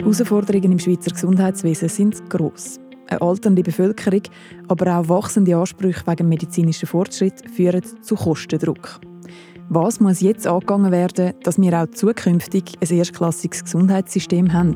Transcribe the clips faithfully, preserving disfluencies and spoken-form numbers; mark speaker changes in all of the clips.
Speaker 1: Die Herausforderungen im Schweizer Gesundheitswesen sind gross. Eine alternde Bevölkerung, aber auch wachsende Ansprüche wegen medizinischer Fortschritt führen zu Kostendruck. Was muss jetzt angegangen werden, dass wir auch zukünftig ein erstklassiges Gesundheitssystem haben?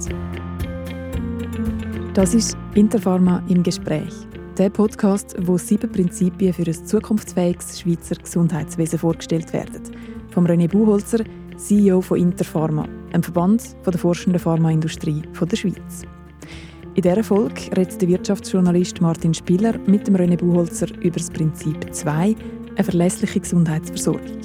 Speaker 1: Das ist Interpharma im Gespräch. Der Podcast, wo sieben Prinzipien für ein zukunftsfähiges Schweizer Gesundheitswesen vorgestellt werden. Vom René Buchholzer, C E O von Interpharma, einem Verband von der forschenden Pharmaindustrie der Schweiz. In dieser Folge redet der Wirtschaftsjournalist Martin Spieler mit dem René Buchholzer über das Prinzip zwei, eine verlässliche Gesundheitsversorgung.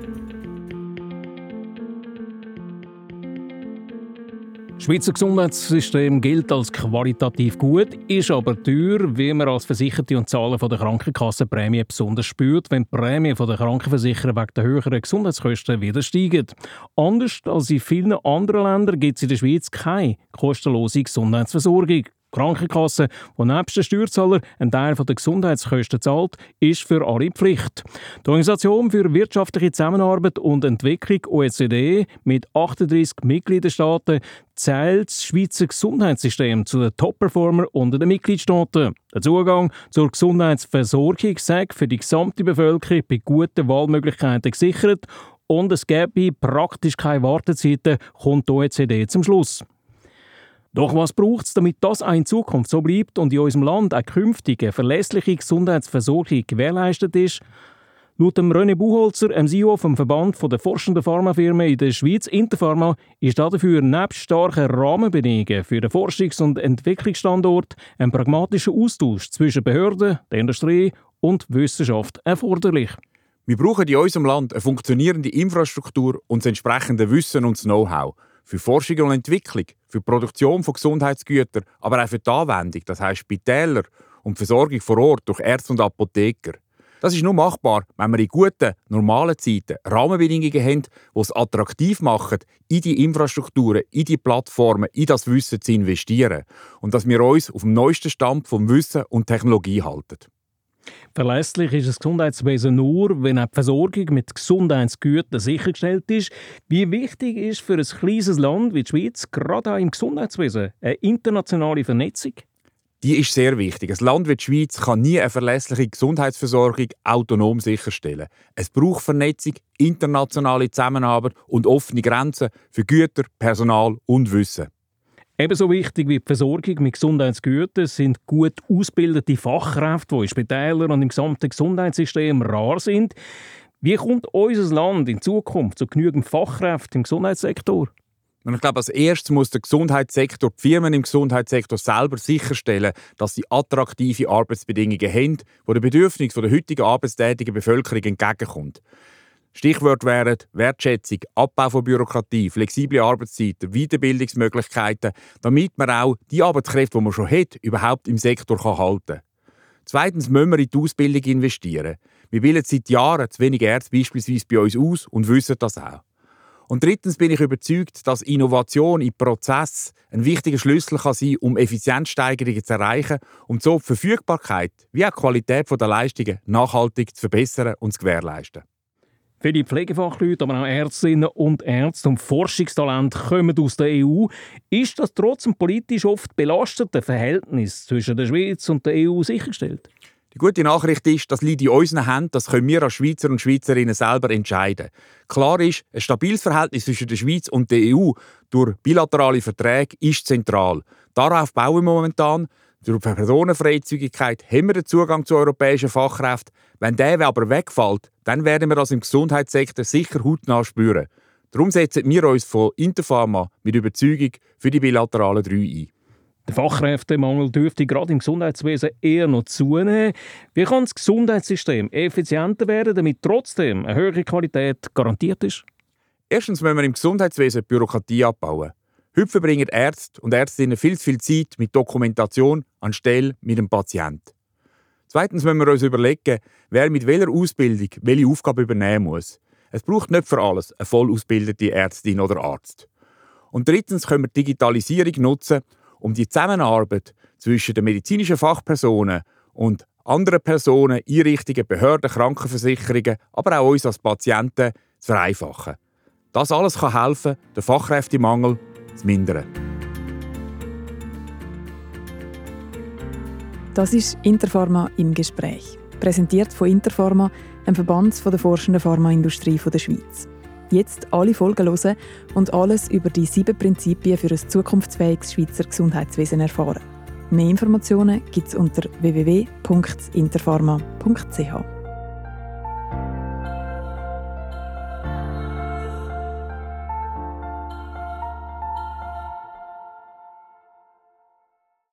Speaker 2: Das Schweizer Gesundheitssystem gilt als qualitativ gut, ist aber teuer, wie man als Versicherte und Zahlen von der Krankenkassenprämie besonders spürt, wenn die Prämien von der Krankenversicherer wegen der höheren Gesundheitskosten wieder steigen. Anders als in vielen anderen Ländern gibt es in der Schweiz keine kostenlose Gesundheitsversorgung. Die Krankenkasse, die nebst den Steuerzahlern einen Teil der Gesundheitskosten zahlt, ist für alle Pflicht. Die Organisation für wirtschaftliche Zusammenarbeit und Entwicklung O E C D mit achtunddreissig Mitgliedstaaten zählt das Schweizer Gesundheitssystem zu den Top-Performern unter den Mitgliedstaaten. Der Zugang zur Gesundheitsversorgung sei für die gesamte Bevölkerung bei guten Wahlmöglichkeiten gesichert und es gäbe praktisch keine Wartezeiten, kommt die O E C D zum Schluss. Doch was braucht es, damit das auch in Zukunft so bleibt und in unserem Land eine künftige, verlässliche Gesundheitsversorgung gewährleistet ist? Laut dem René Buchholzer, dem C E O vom Verband der forschenden Pharmafirmen in der Schweiz, Interpharma, ist dafür nebst starken Rahmenbedingungen für den Forschungs- und Entwicklungsstandort ein pragmatischer Austausch zwischen Behörden, der Industrie und Wissenschaft erforderlich.
Speaker 3: Wir brauchen in unserem Land eine funktionierende Infrastruktur und das entsprechende Wissen und das Know-how. Für Forschung und Entwicklung, für die Produktion von Gesundheitsgütern, aber auch für die Anwendung, das heisst Spitäler und die Versorgung vor Ort durch Ärzte und Apotheker. Das ist nur machbar, wenn wir in guten, normalen Zeiten Rahmenbedingungen haben, die es attraktiv machen, in die Infrastrukturen, in die Plattformen, in das Wissen zu investieren. Und dass wir uns auf dem neuesten Stand vom Wissen und Technologie halten.
Speaker 2: Verlässlich ist das Gesundheitswesen nur, wenn auch die Versorgung mit Gesundheitsgütern sichergestellt ist. Wie wichtig ist für ein kleines Land wie die Schweiz, gerade auch im Gesundheitswesen, eine internationale Vernetzung?
Speaker 3: Die ist sehr wichtig. Ein Land wie die Schweiz kann nie eine verlässliche Gesundheitsversorgung autonom sicherstellen. Es braucht Vernetzung, internationale Zusammenarbeit und offene Grenzen für Güter, Personal und Wissen.
Speaker 2: Ebenso wichtig wie die Versorgung mit Gesundheitsgütern sind gut ausgebildete Fachkräfte, die in Spitälern und im gesamten Gesundheitssystem rar sind. Wie kommt unser Land in Zukunft zu genügend Fachkräften im Gesundheitssektor?
Speaker 3: Und ich glaube, als erstes muss der Gesundheitssektor, die Firmen im Gesundheitssektor selber sicherstellen, dass sie attraktive Arbeitsbedingungen haben, die den Bedürfnissen der heutigen arbeitstätigen Bevölkerung entgegenkommen. Stichwort wären Wertschätzung, Abbau von Bürokratie, flexible Arbeitszeiten, Weiterbildungsmöglichkeiten, damit man auch die Arbeitskräfte, die man schon hat, überhaupt im Sektor halten kann. Zweitens müssen wir in die Ausbildung investieren. Wir bilden seit Jahren zu wenig Ärzte beispielsweise bei uns aus und wissen das auch. Und drittens bin ich überzeugt, dass Innovation im Prozess ein wichtiger Schlüssel kann sein, um Effizienzsteigerungen zu erreichen und so die Verfügbarkeit wie auch die Qualität der Leistungen nachhaltig zu verbessern und zu gewährleisten.
Speaker 2: Viele Pflegefachleute, aber auch Ärztinnen und Ärzte und Forschungstalente kommen aus der E U. Ist das trotz dem politisch oft belasteten Verhältnis zwischen der Schweiz und der E U sichergestellt?
Speaker 3: Die gute Nachricht ist, das liegt in unseren Händen, das können wir als Schweizer und Schweizerinnen selber entscheiden. Klar ist, ein stabiles Verhältnis zwischen der Schweiz und der E U durch bilaterale Verträge ist zentral. Darauf bauen wir momentan. Durch die Personenfreizügigkeit haben wir den Zugang zu europäischen Fachkräften. Wenn der aber wegfällt, dann werden wir das im Gesundheitssektor sicher hautnah spüren. Darum setzen wir uns von Interpharma mit Überzeugung für die bilateralen drei ein.
Speaker 2: Der Fachkräftemangel dürfte gerade im Gesundheitswesen eher noch zunehmen. Wie kann das Gesundheitssystem effizienter werden, damit trotzdem eine höhere Qualität garantiert ist?
Speaker 3: Erstens müssen wir im Gesundheitswesen die Bürokratie abbauen. Heute verbringen Ärzte und Ärztinnen viel zu viel Zeit mit Dokumentation anstelle mit dem Patienten. Zweitens müssen wir uns überlegen, wer mit welcher Ausbildung welche Aufgabe übernehmen muss. Es braucht nicht für alles eine voll ausgebildete Ärztin oder Arzt. Und drittens können wir Digitalisierung nutzen, um die Zusammenarbeit zwischen den medizinischen Fachpersonen und anderen Personen, Einrichtungen, Behörden, Krankenversicherungen, aber auch uns als Patienten zu vereinfachen. Das alles kann helfen, den Fachkräftemangel zu mindern.
Speaker 1: Das ist Interpharma im Gespräch. Präsentiert von Interpharma, einem Verband der forschenden Pharmaindustrie der Schweiz. Jetzt alle Folgen hören und alles über die sieben Prinzipien für ein zukunftsfähiges Schweizer Gesundheitswesen erfahren. Mehr Informationen gibt es unter w w w punkt interpharma punkt c h.